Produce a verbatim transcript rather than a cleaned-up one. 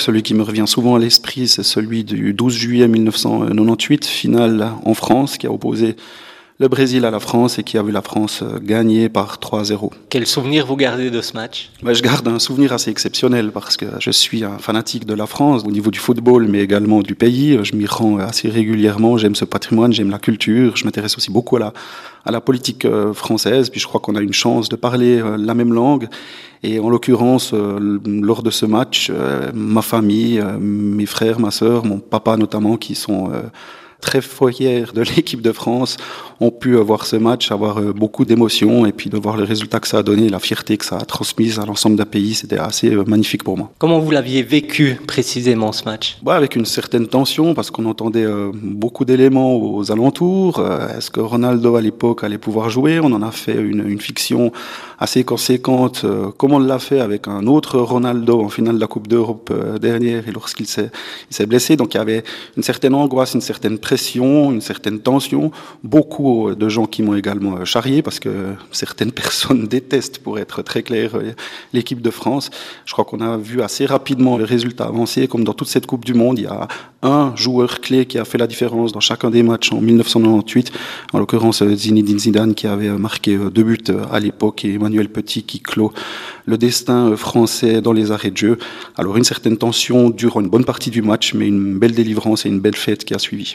celui qui me revient souvent à l'esprit, c'est celui du douze juillet mille neuf cent quatre-vingt-dix-huit, finale en France, qui a opposé le Brésil à la France et qui a vu la France gagner par trois zéro. Quel souvenir vous gardez de ce match ? Ben, je garde un souvenir assez exceptionnel parce que je suis un fanatique de la France au niveau du football, mais également du pays. Je m'y rends assez régulièrement. J'aime ce patrimoine, j'aime la culture. Je m'intéresse aussi beaucoup à la, à la politique française. Puis je crois qu'on a une chance de parler la même langue. Et en l'occurrence, euh, lors de ce match, euh, ma famille, euh, mes frères, ma sœur, mon papa notamment, qui sont euh, très fiers de l'équipe de France, ont pu voir ce match, avoir beaucoup d'émotions et puis de voir le résultat que ça a donné, la fierté que ça a transmise à l'ensemble d'un pays, c'était assez magnifique pour moi. Comment vous l'aviez vécu précisément ce match ? Ouais, avec une certaine tension parce qu'on entendait euh, beaucoup d'éléments aux alentours. Euh, est-ce que Ronaldo à l'époque allait pouvoir jouer ? On en a fait une, une fiction assez conséquente, euh, comme on l'a fait avec un autre Ronaldo en finale de la Coupe d'Europe euh, dernière et lorsqu'il s'est, il s'est blessé. Donc il y avait une certaine angoisse, une certaine pression, une certaine tension. Beaucoup de gens qui m'ont également charrié parce que certaines personnes détestent, pour être très clair, l'équipe de France. Je crois qu'on a vu assez rapidement le résultat avancer. Comme dans toute cette Coupe du Monde, il y a un joueur clé qui a fait la différence dans chacun des matchs en mille neuf cent quatre-vingt-dix-huit, en l'occurrence Zinedine Zidane qui avait marqué deux buts à l'époque et Emmanuel Petit qui clôt le destin français dans les arrêts de jeu. Alors une certaine tension durant une bonne partie du match, mais une belle délivrance et une belle fête qui a suivi.